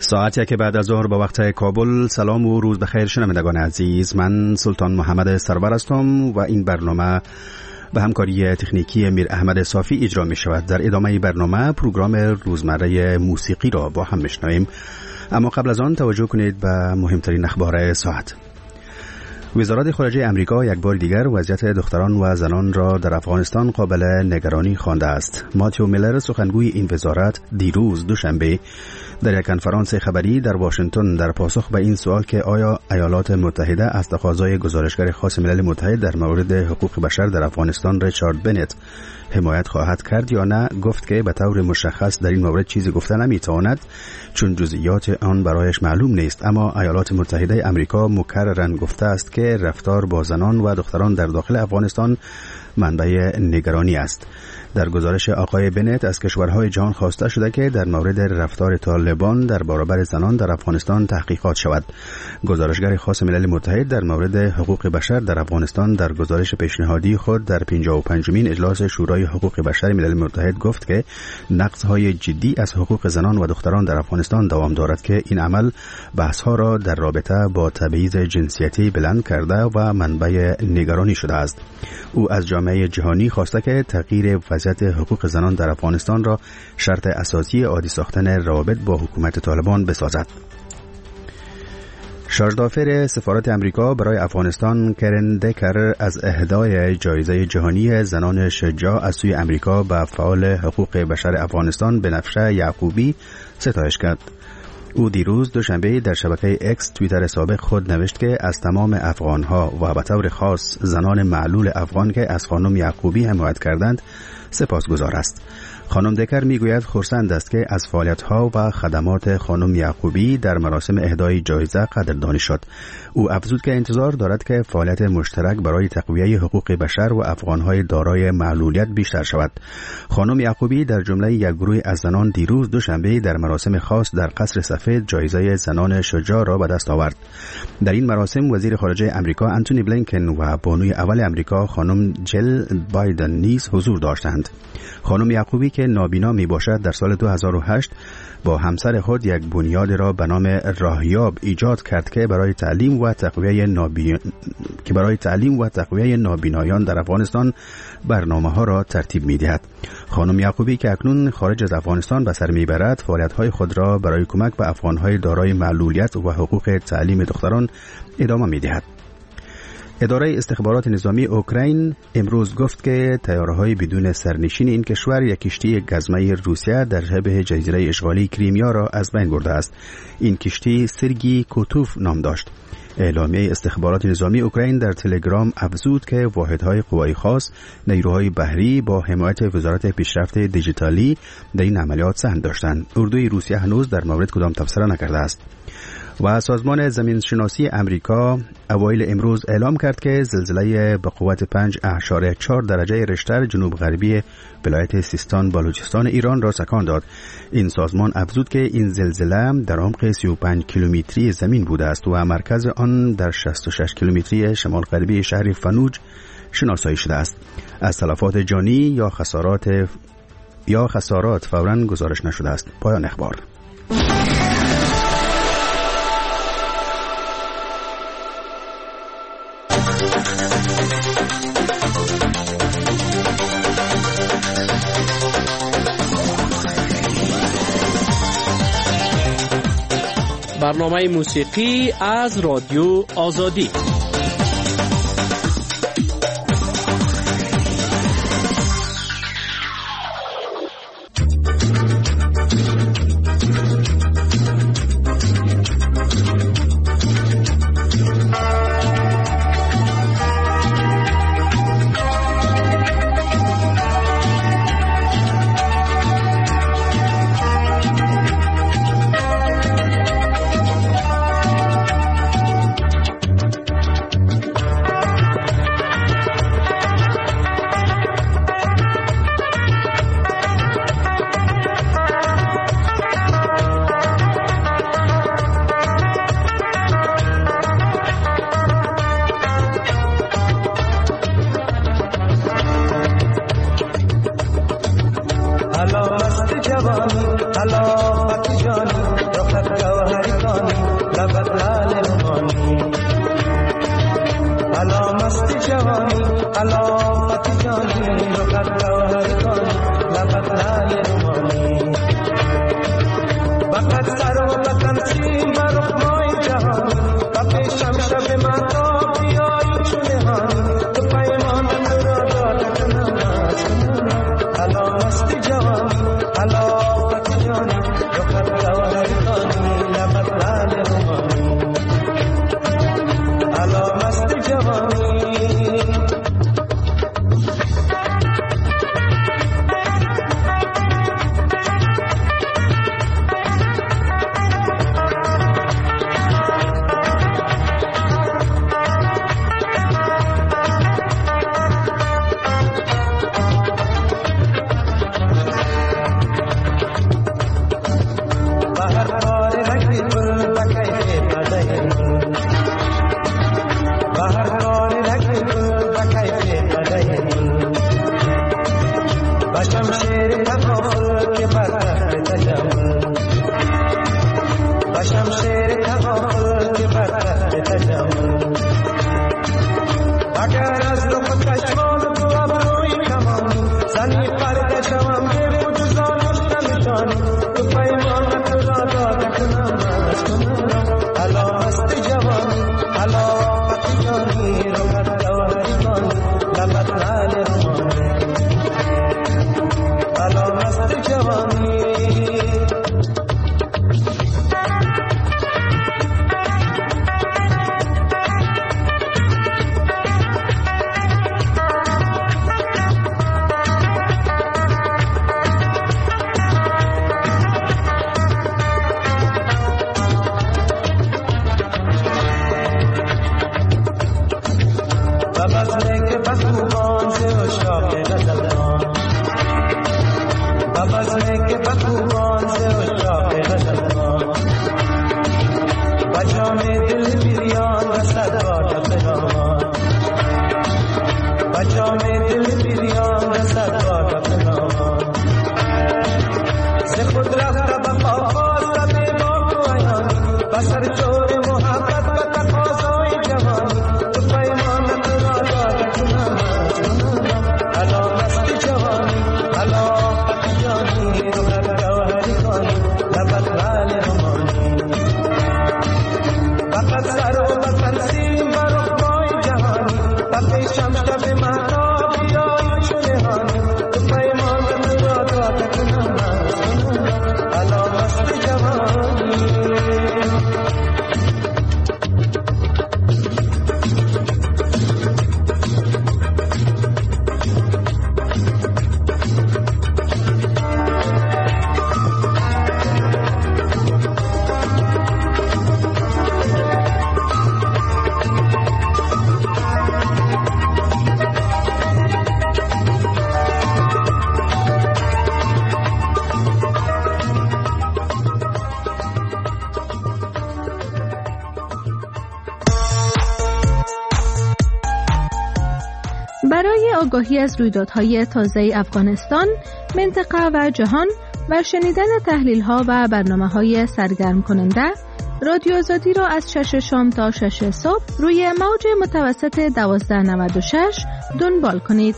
ساعتی که بعد از ظهر به وقت کابل. سلام و روز بخیر شنوندگان عزیز، من سلطان محمد سرور هستم و این برنامه به همکاری تکنیکی میر احمد صافی اجرا می شود. در ادامه برنامه پروگرام روزمره موسیقی را با هم میشنویم، اما قبل از آن توجه کنید به مهمترین اخبار ساعت. وزارت خارجه امریکا یک بار دیگر وضعیت دختران و زنان را در افغانستان قابل نگرانی خوانده است. ماتیو میلر، سخنگوی این وزارت، دیروز دوشنبه در یک کنفرانس خبری در واشنگتن در پاسخ به این سوال که آیا ایالات متحده از تقاضای گزارشگر خاص ملل متحد در مورد حقوق بشر در افغانستان ریچارد بنت حمایت خواهد کرد یا نه، گفت که به طور مشخص در این مورد چیزی گفته نمیتواند چون جزئیات آن برایش معلوم نیست. اما ایالات متحده امریکا مکرراً گفته است که رفتار با زنان و دختران در داخل افغانستان منبع نگرانی است. در گزارش آقای بنت از کشورهای جهان خواسته شده که در مورد رفتار طالبان در برابر زنان در افغانستان تحقیقات شود. گزارشگر خاص ملل متحد در مورد حقوق بشر در افغانستان در گزارش پیشنهادی خود در 55مین اجلاس شورای حقوق بشر ملل متحد گفت که نقض‌های جدی از حقوق زنان و دختران در افغانستان دوام دارد که این عمل بحث‌ها را در رابطه با تبعیض جنسیتی بلند کرده و منبع نگرانی شده است. او از جامعه جهانی خواسته که تغییر وضعیت حقوق زنان در افغانستان را شرط اساسی عادی ساختن روابط با حکومت طالبان بسازد. شارژدافر سفارت امریکا برای افغانستان کرن دکر از اهدای جایزه جهانی زنان شجاع از سوی امریکا به فعال حقوق بشر افغانستان بنفشه یعقوبی ستایش کرد. او دیروز دوشنبه در شبکه اکس توییتر سابق خود نوشت که از تمام افغانها و به طور خاص زنان معلول افغان که از خانم یعقوبی حمایت کردند سپاسگزار است. خانم دکر میگوید خرسند است که از فعالیت‌ها و خدمات خانم یعقوبی در مراسم اهدای جایزه قدردانی شد. او افزود که انتظار دارد که فعالیت مشترک برای تقویت حقوق بشر و افغان‌های دارای معلولیت بیشتر شود. خانم یعقوبی در جمله یک گروه از زنان دیروز دوشنبه در مراسم خاص در قصر سفید جایزه زنان شجاع را به دست آورد. در این مراسم وزیر خارجه امریکا انتونی بلینکن و بانوی اول امریکا خانم جل بایدن نیز حضور داشتند. خانم یعقوبی که نابینا می باشد در سال 2008 با همسر خود یک بنیاد را به نام راهیاب ایجاد کرد که برای تعلیم و تقویت نابینایان در افغانستان برنامه‌ها را ترتیب می‌دهد. خانم یعقوبی که اکنون خارج از افغانستان به سر می‌برد فعالیت‌های خود را برای کمک به افغان‌های دارای معلولیت و حقوق تعلیم دختران ادامه می‌دهد. اداره استخبارات نظامی اوکراین امروز گفت که طیاره‌های بدون سرنشین این کشور یک کشتی گزمه روسیه در شبه جزیره اشغالی کریمیا را از بین برده است. این کشتی سرگی کوتوف نام داشت. اعلامیه استخبارات نظامی اوکراین در تلگرام افزود که واحدهای قوای خاص، نیروهای بحری با حمایت وزارت پیشرفت دیجیتالی در این عملیات سهم داشتند. اردوی روسیه هنوز در مورد کدام تبصره نکرده است. و سازمان زمینشناسی امریکا اوایل امروز اعلام کرد که زلزله به قوت 5.4 درجه ریشتر جنوب غربی ولایت سیستان بلوچستان ایران را سکان داد. این سازمان افزود که این زلزله در عمق 35 کیلومتری زمین بوده است و مرکز آن در 66 کیلومتری شمال غربی شهر فنوج شناسایی شده است. از تلفات جانی یا خسارات فوراً گزارش نشده است. پایان اخبار. برنامه موسیقی از رادیو آزادی. برای آگاهی از رویدادهای تازه افغانستان، منطقه و جهان و شنیدن تحلیل‌ها و برنامه‌های سرگرم کننده، رادیو آزادی را از 6 شام تا 6 صبح روی موج متوسط 1296 دنبال کنید.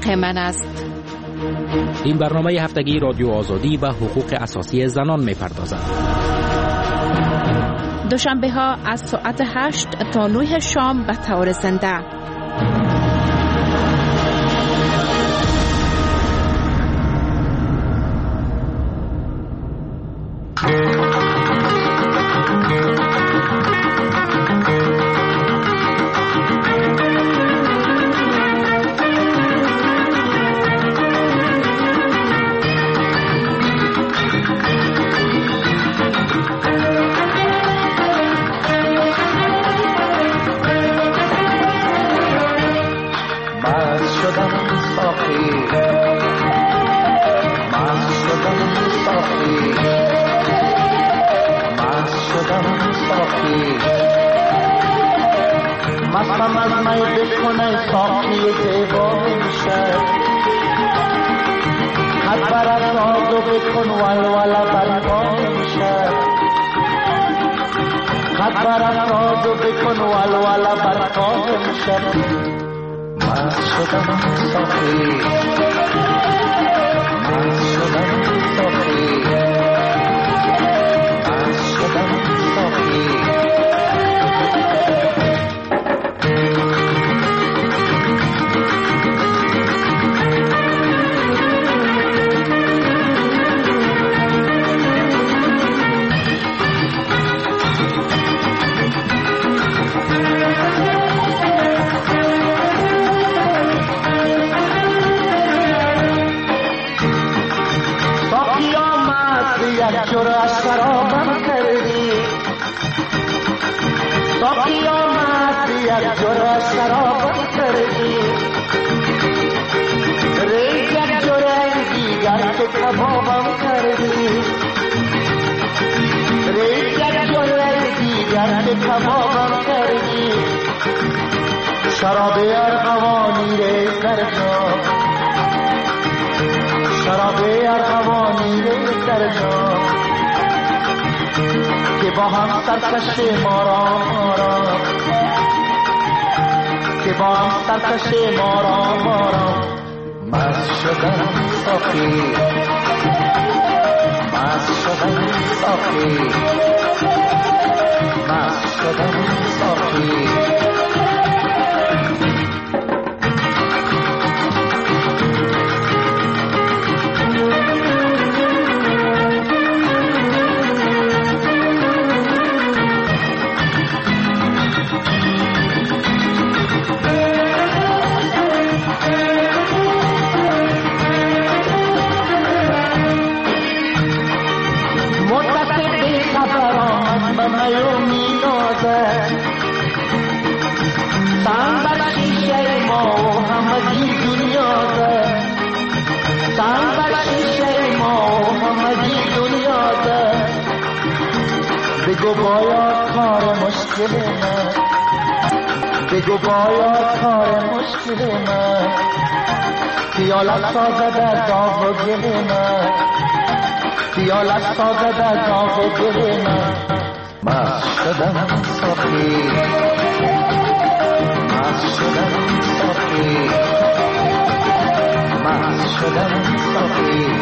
حق من است. این برنامه هفتگی رادیو آزادی به حقوق اساسی زنان می‌پردازد. دوشنبه ها از ساعت 8 تا 9 شام به طور زنده. که با هم سرکش ما را مست شدن صافی مست شدن صافی بگو باید کار مشکل من خیالت سازه در داغ و گل من خیالت سازه در داغ و گل من مست شدم صافی مست شدم صافی مست شدم صافی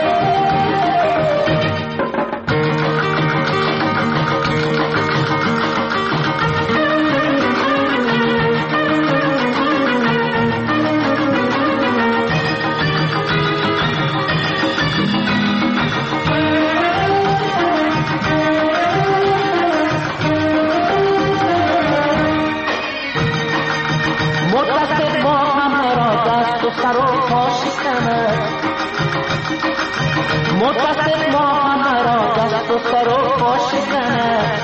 متصل ما همرا دست و سر و پا شکند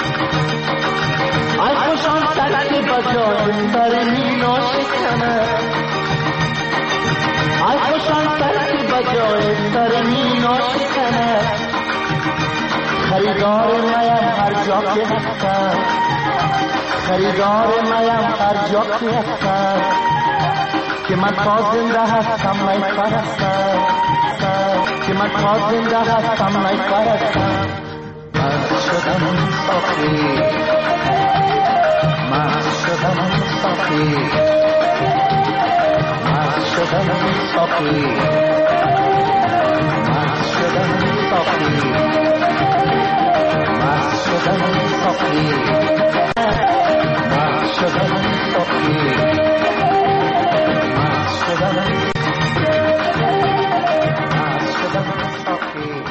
ای خوشان سر که بجای سر مینا شکند ای خوشان سر که بجای سر مینا شکند خریدار میم هر جا که هستم خریدار میم هر جا که هستم که من تا زنده هستم میپرستم که من تا زنده هستم میپرستم مست شدم صافی مست شدم صافی مست شدم ساقی مست شدم ساقی مست شدم ساقی مست شدم ساقی مست شدم ساقی.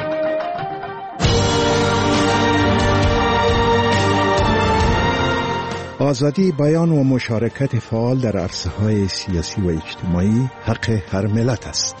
آزادی بیان و مشارکت فعال در عرصه‌های سیاسی و اجتماعی حق هر ملت است.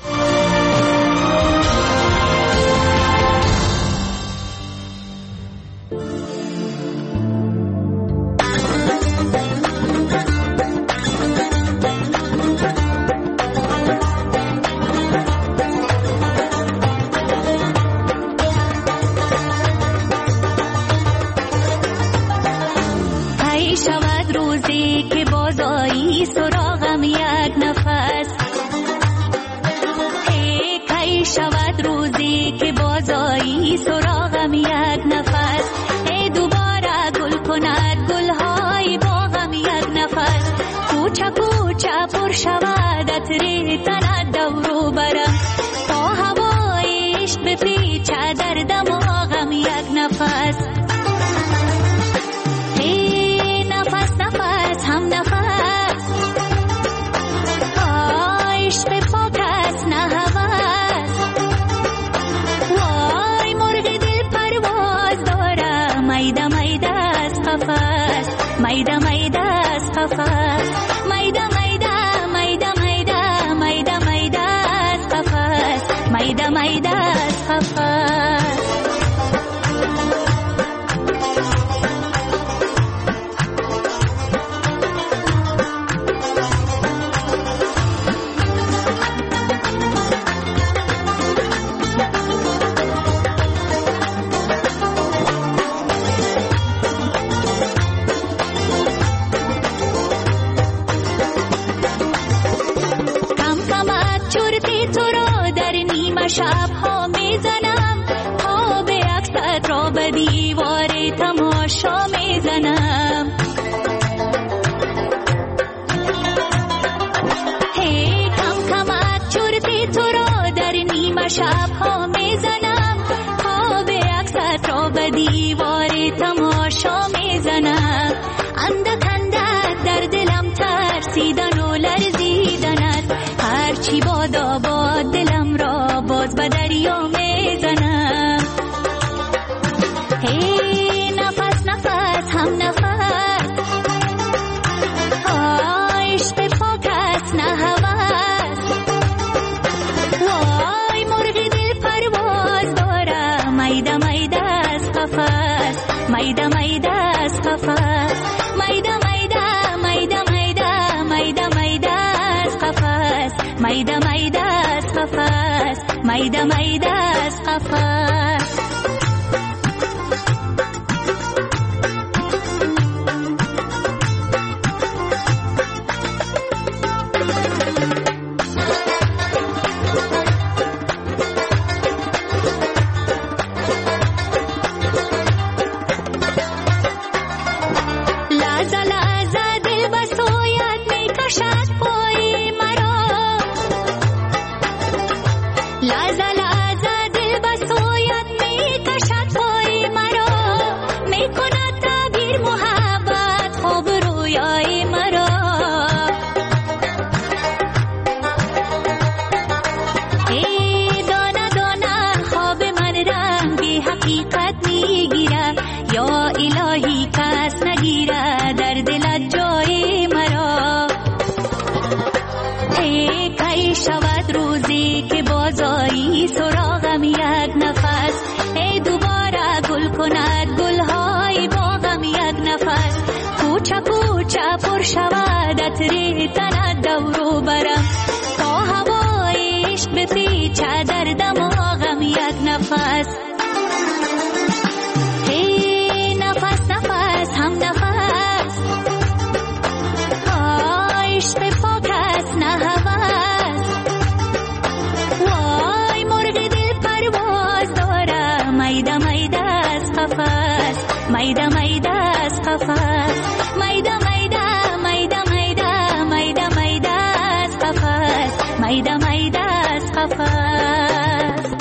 میده میده از قفس.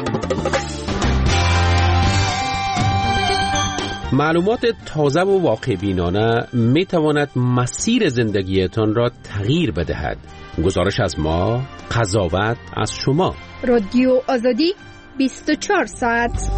معلومات تازه و واقع بینانه می تواند مسیر زندگیتان را تغییر بدهد. گزارش از ما، قضاوت از شما. رادیو آزادی 24 ساعت.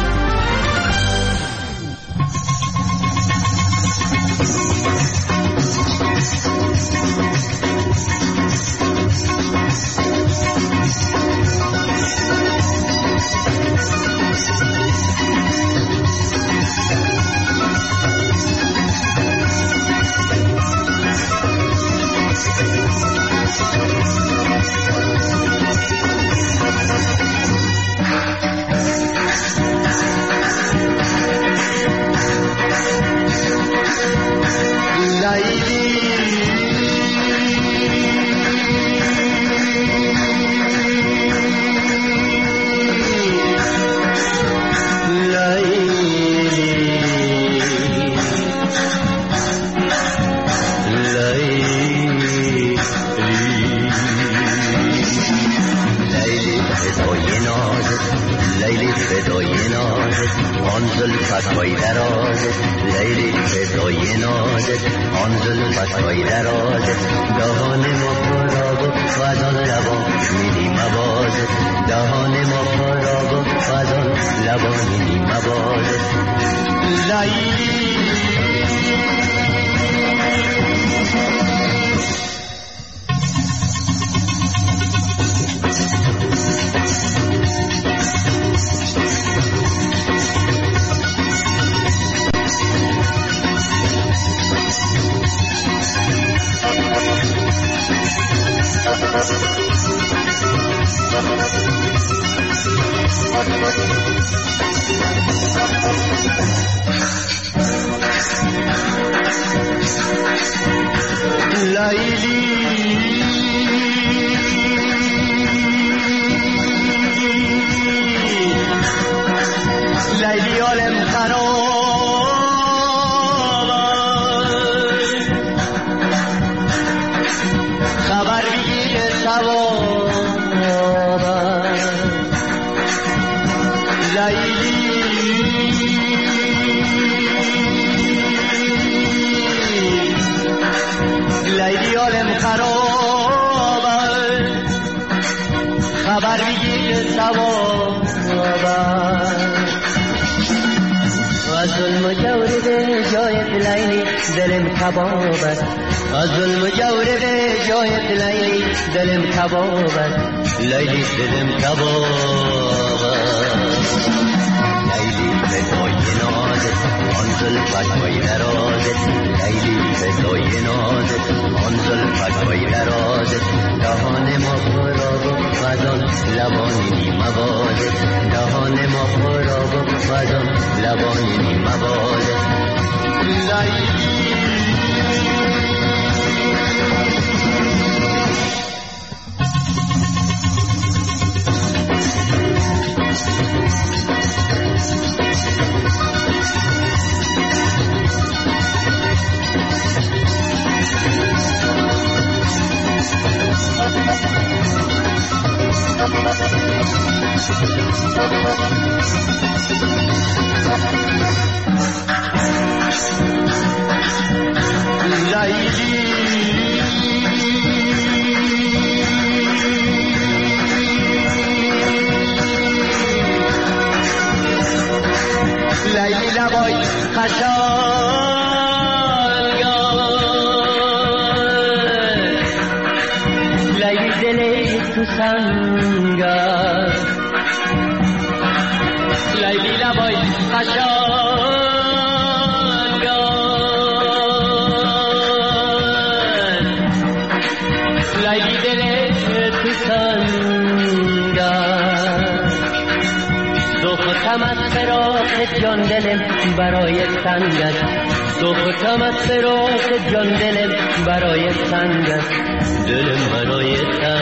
جان دلم برای سنگت، تو ختمت فراق جان دلم برای سنگت، دلم برای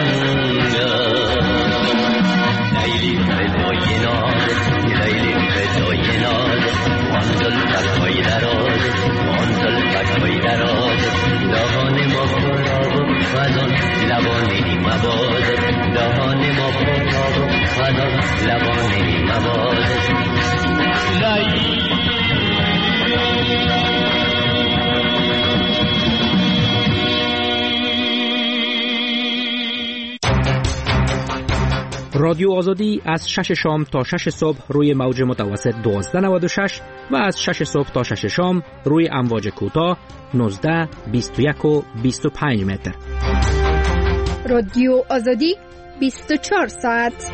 سنگت. لیلی فدای نازت، لیلی فدای نازت، آنزل فدای درازت، آنزل فدای درازت، دهان ما خراب خزان لبانه مباد دهان ما پرتاب خزان لبانه مباد رادیو آزادی از 6 شام تا 6 صبح روی موج متوسط 1296 و از 6 صبح تا 6 شام روی امواج کوتاه 19 21 و 25 متر. رادیو آزادی 24 ساعت.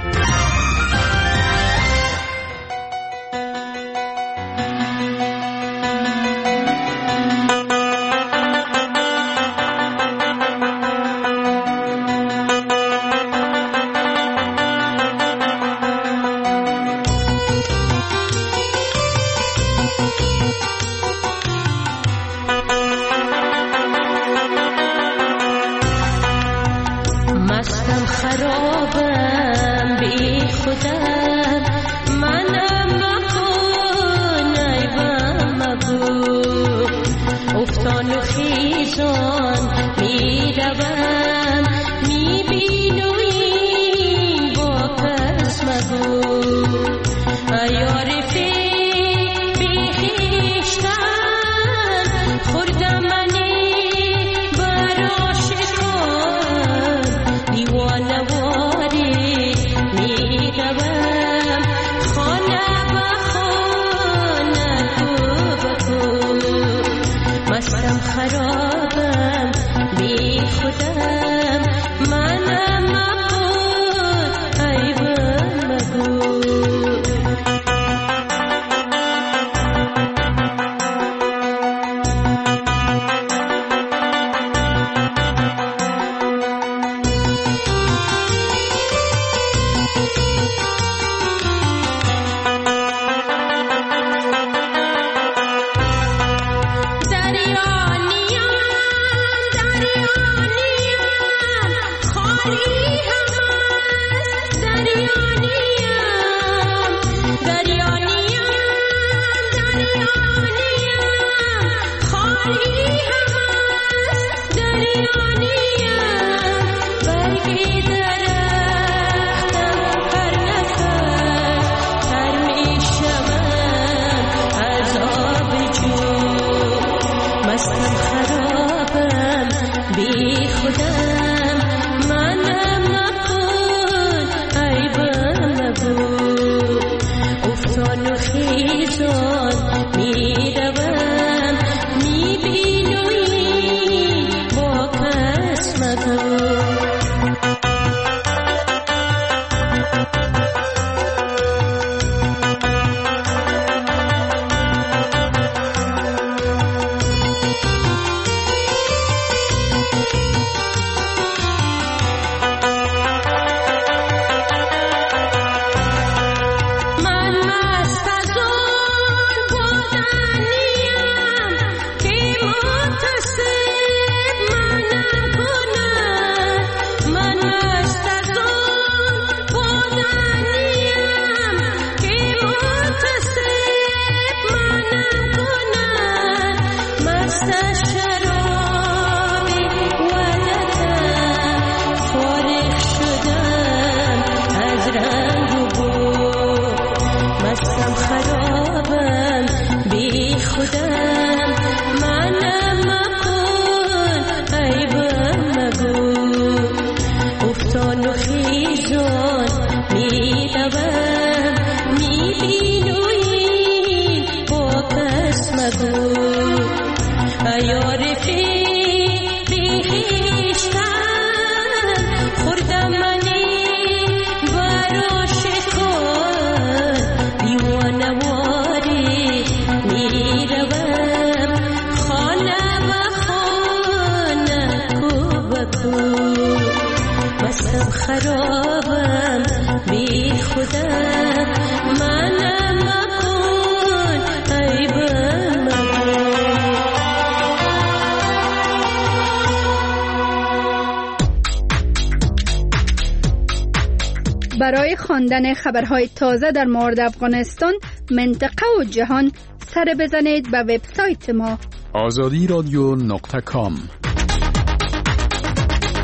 برای خواندن خبرهای تازه در مورد افغانستان، منطقه و جهان سر بزنید به وبسایت ما azadi radio.com.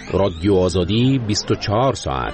رادیو آزادی 24 ساعت.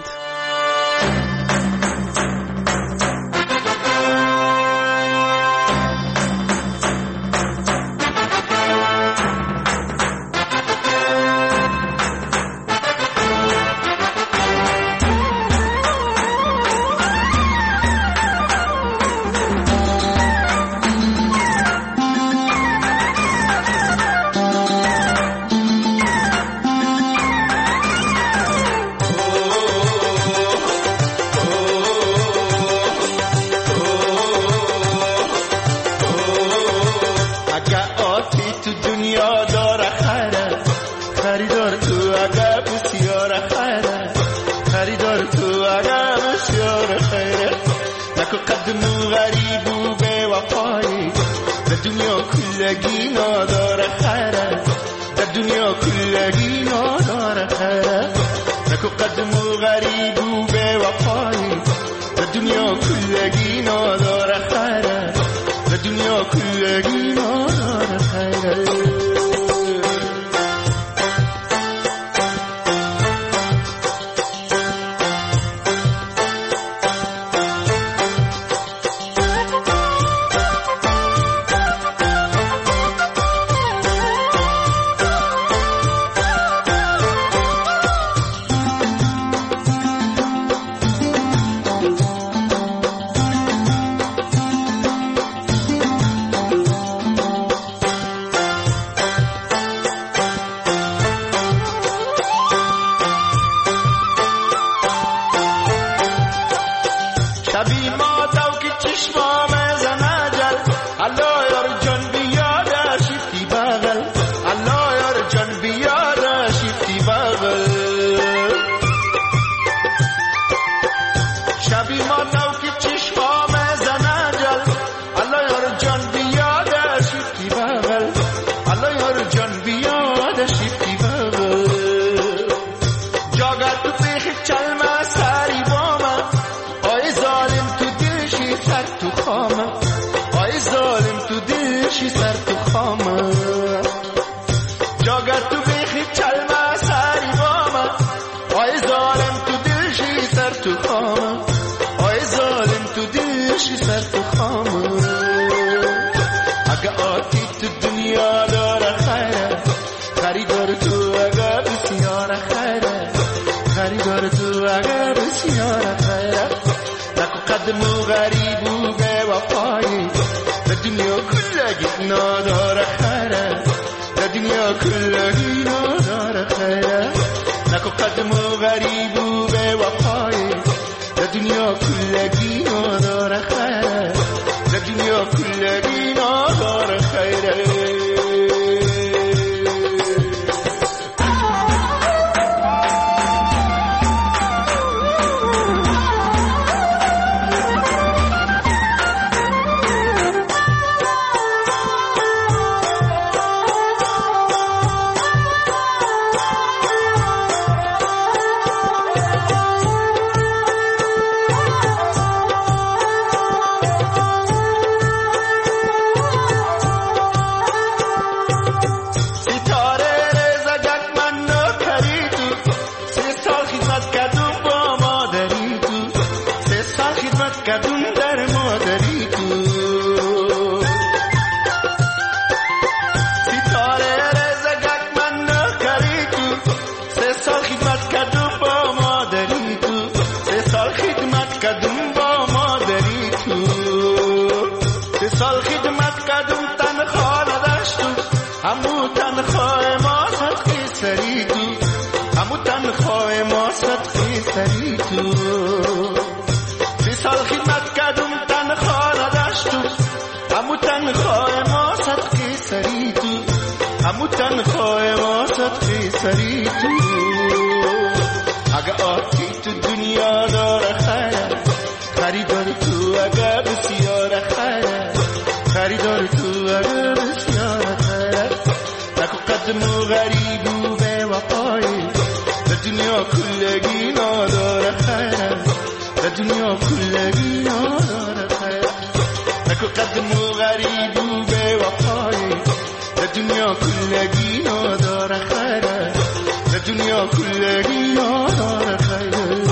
دنیا کلگی نداره خیره.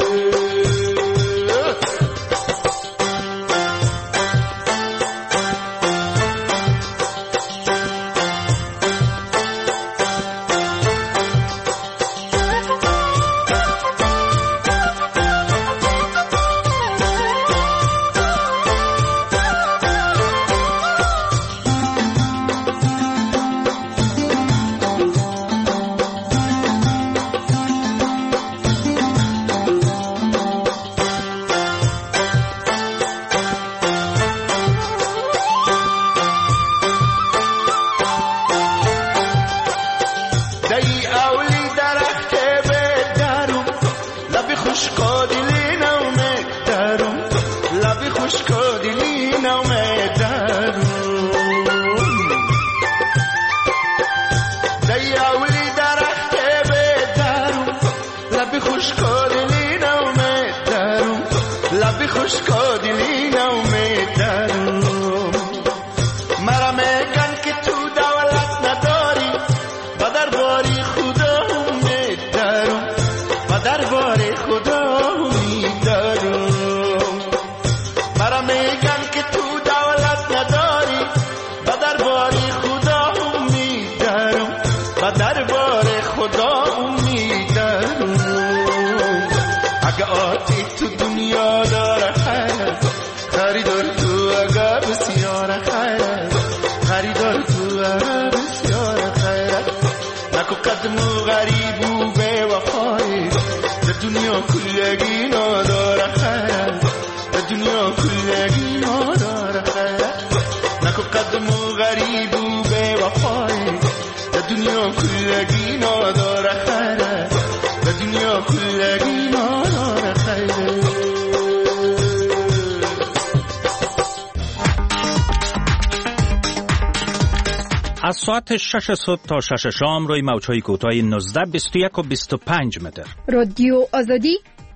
از ساعت 6 صبح تا 6 شام روی موج‌های کوتاه 19 21 و 25 متر. رادیو آزادی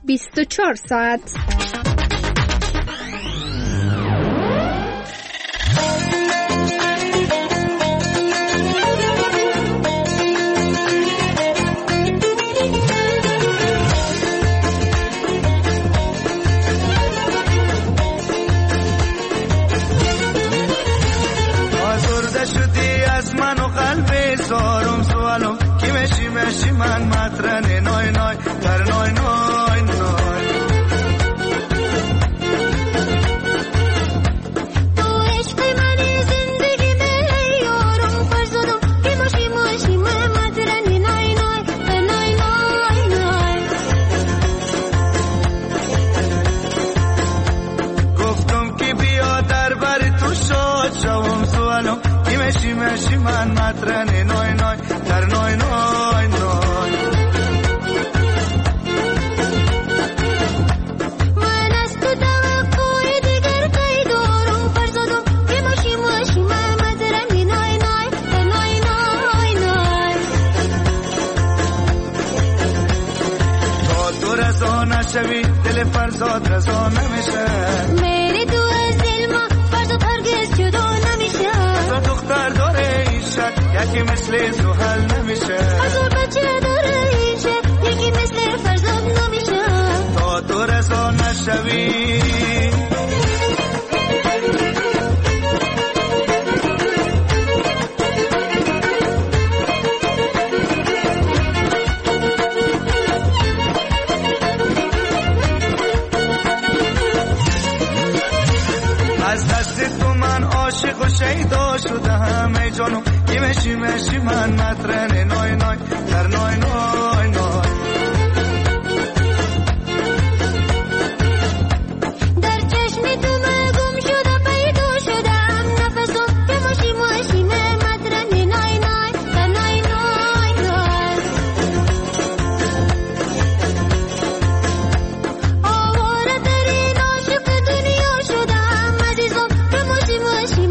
24 ساعت. من مطرن نای نای در نای نای نای تو عشق منی زندگی من یارم فرزادم که ماشی ماشی من مطرن نای نای در نای نای نای گفتم که بیا در بر تو شاد شوم سوالم که ماشی ماشی من مطرن نای نای در نای نای نای شوی دل فرزاد رضا نمیشه میری تو از دل ما فرزاد هرگز جدا نمیشه هزار دختر داره این شک یکی مثل زحل نمیشه هزار بچه داره این شک یکی مثل فرزاد نمیشه تا تو رضا نشوی عاشق و شیدا شدم ای جانو کی مشی مشی من مطرن نای نای در نای نای نای در چشمی تو من گم شدم پیدا شدم نفسم کی مشی مشی من مطرن نای نای در نای نای نای آواره ترین عاشق دنیا شدم عزیزم کی مشی مشی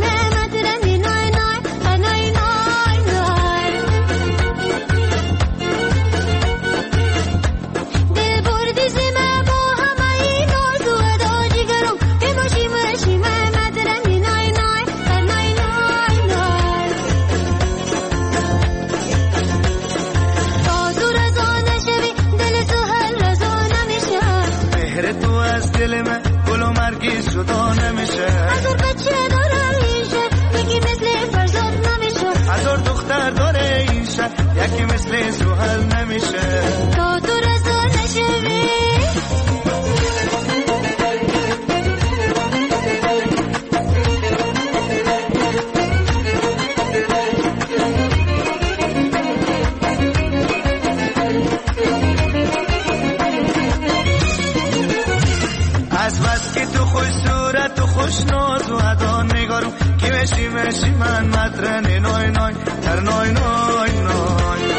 مدان نگارم که مشی من مدرن نوی نوی تر نوی نوی نوی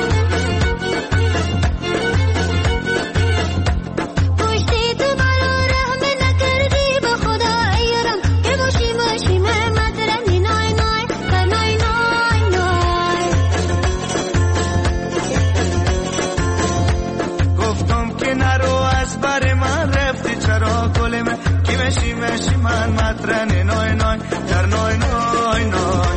مشی من مطرن نوی نوی در نوی نوی نوی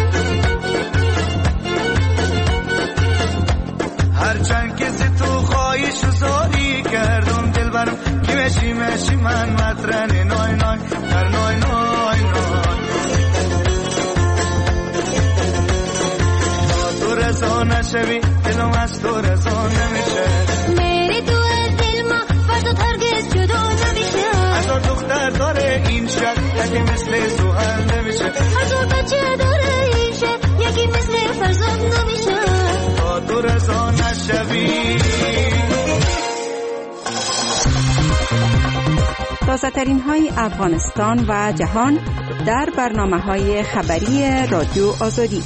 هرچند کسی تو خواهیش و زاری کردم دل برم که مشی من مطرن نوی نوی در نوی نوی نوی تو رضا نشوی دلم از تو رضا نمیشه میری تو از دل ما فردا هرگز جدا نمیشه هزار دختر داره این شهر یکی مثل سوهر نمیشه هزار بچه داره این شهر یکی مثل فرزاد نمیشه تا تو رضا نشوی. تازه ترین های افغانستان و جهان در برنامه های خبری رادیو آزادی.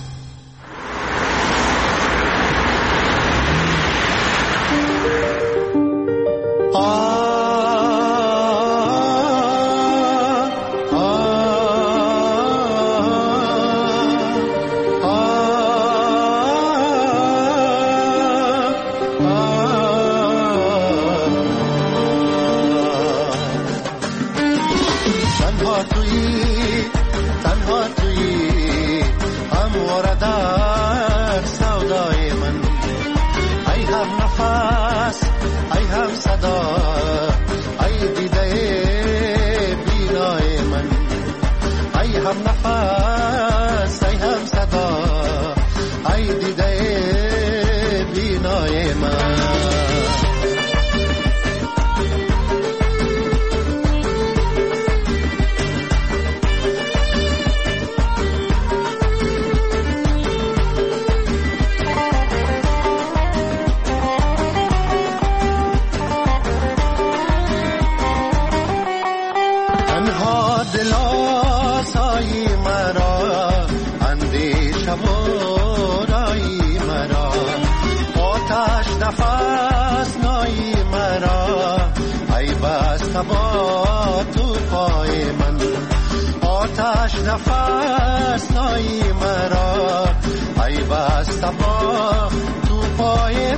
نفس نایی مرا ای بسته با تو پای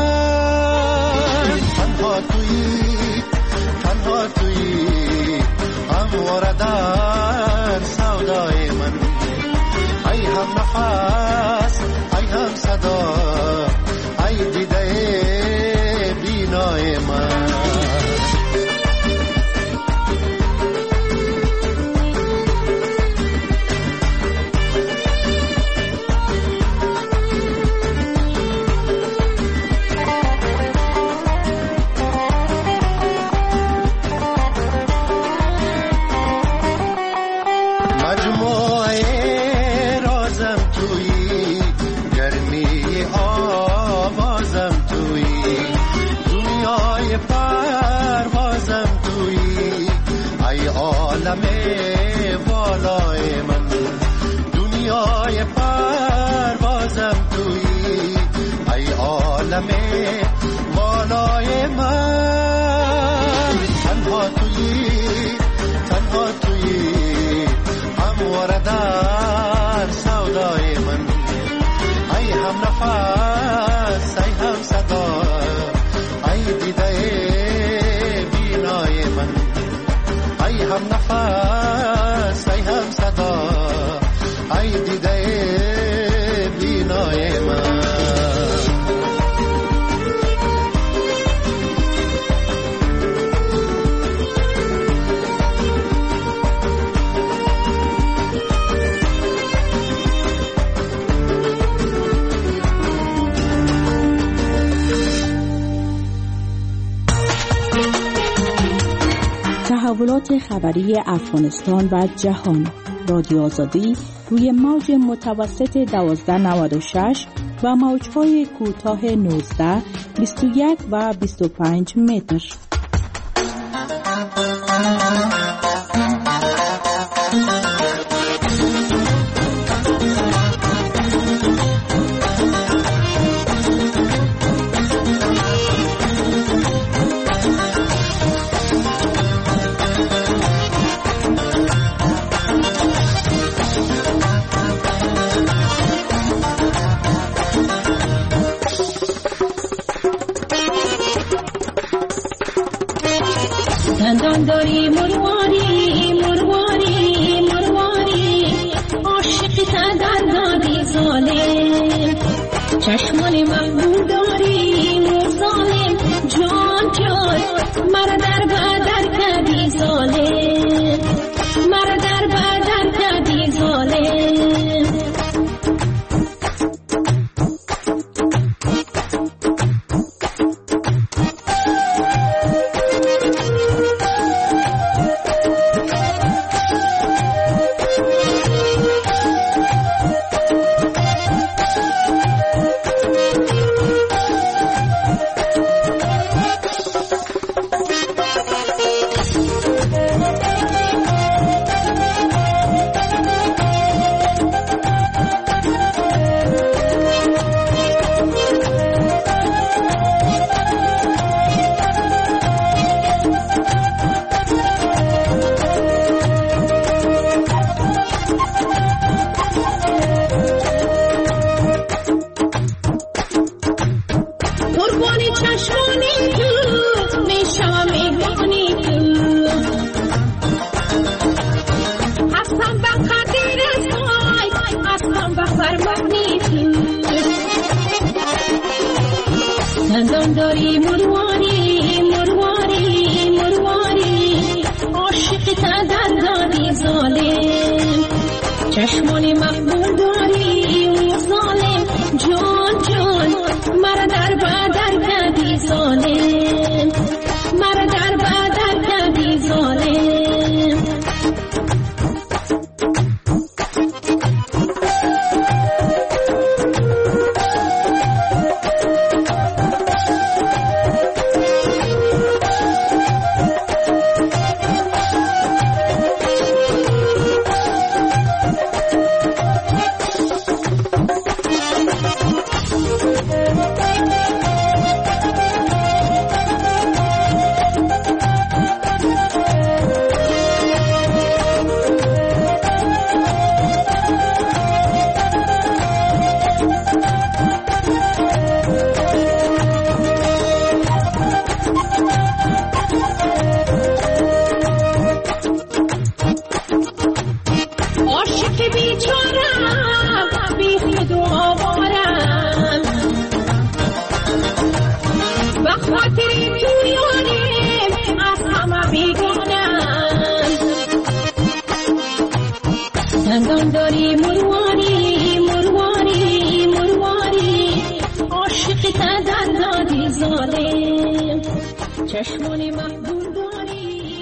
من تنها تویی همواره در سودای من ای هم نفس ای هم صدا ای دیده بینای من بالای من تنها تویی همواره در سودای من ای هم نفس ای هم صدا ای دیده بینای من ای هم نفس ای هم صدا ای دیده بینای من. تحولات خبری افغانستان و جهان. رادیو آزادی روی موج متوسط 1296 و موج‌های کوتاه 19, 21 و 25 متر. زندان داری مرواری مرواری مرواری عاشق تدر دادی ظالم چشمان مقبول داری ظالم جان جان مرا در بدر کردی ظالم مرا در بدر کردی ظالم زندان داری مرواری مرواری مرواری عاشق تدر دادی ظالم چشمان مقبول داری ظالم جان جان مرا در بدر کردی ظالم مرا در بدر کردی ظالم زندان داری مرواری مرواری مرواری عاشق تدر دادی ظالم چشمان مقبول داری.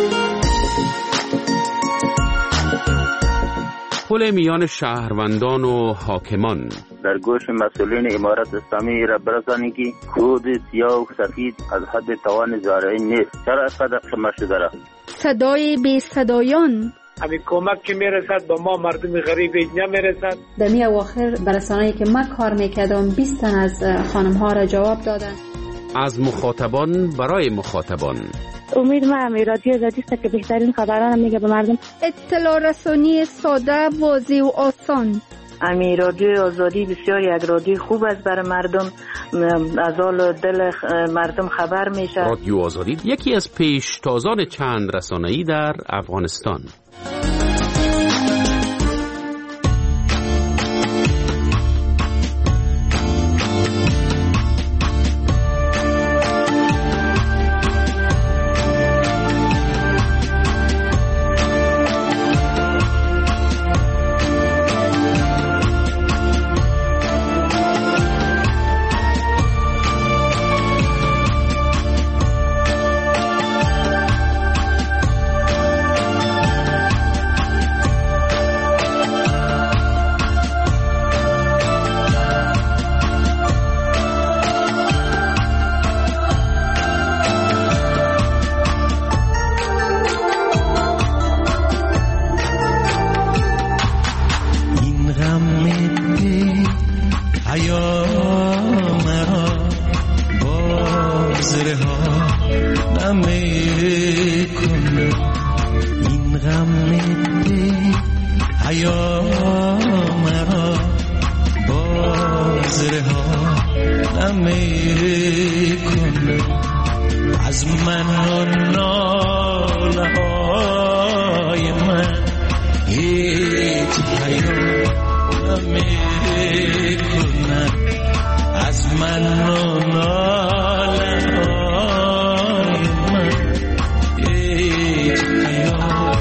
پل میان شهروندان و حاکمان در گوش مسئولین امارت اسلامی را برسانی که کود سیاه و سفید از حد توان زارعی نیست. چرا اینقدر شما شده را؟ صدای بی صدایان همین کمک که میرسد با ما مردم غریب نمیرسد. در می اواخر برسانه‌ای که من کار میکردم 20 تن از خانم ها را جواب دادن. از مخاطبان برای مخاطبان. امید من رادیو آزادی است که بهترین خبران میگه به مردم. اطلاع رسانی ساده، واضح و آسان. رادیو آزادی بسیار یک رادیو خوب است برای مردم، از حال دل مردم خبر میشه. رادیو آزادی یکی از پیشتازان چند رسانه‌ای در افغانستان. از من و هیچ پیام نمیکنن از من و ناله های من، هیچ پیام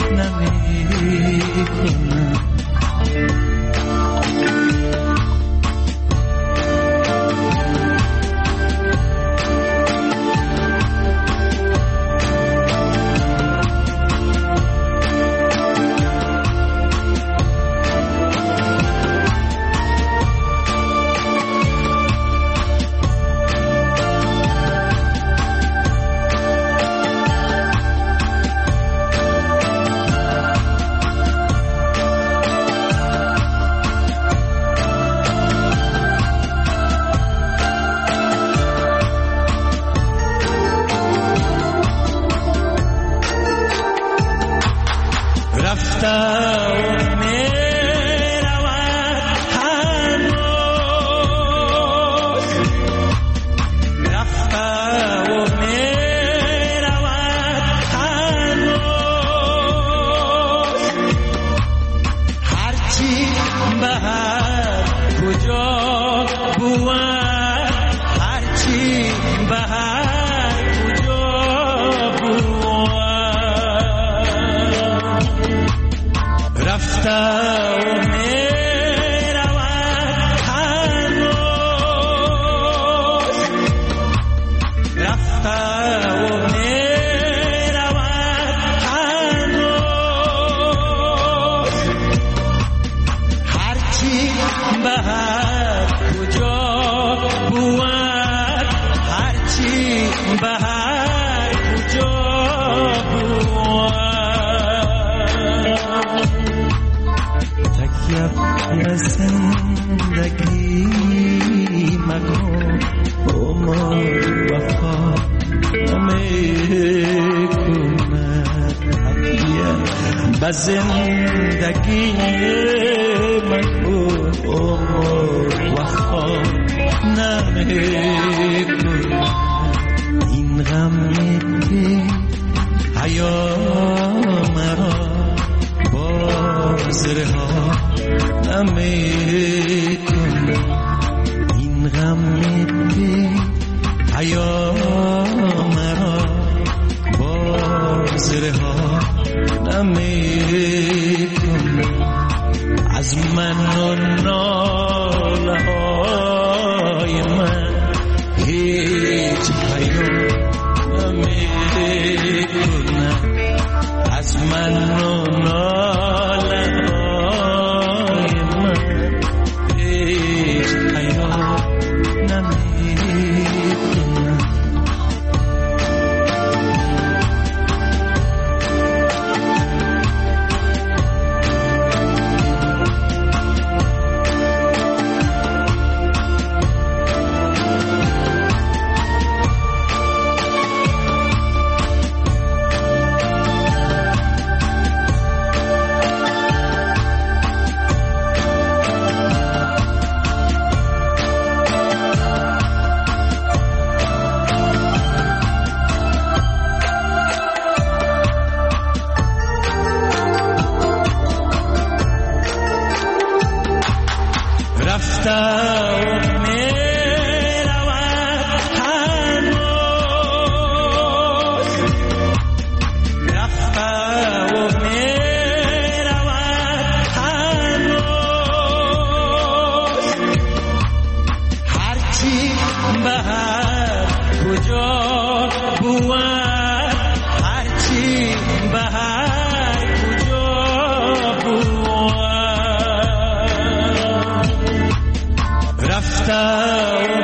نمیکنن. زندگی من عمر وفا نمیکنه. این غم که حیا مرا باز رها نمیکنه. این غم که حیا مرا باز رها نمیکنه. از من و ناله های من هیچ پیام نمیکنه. از من و ناله های من هیچ پیام نمیکنه. رفتم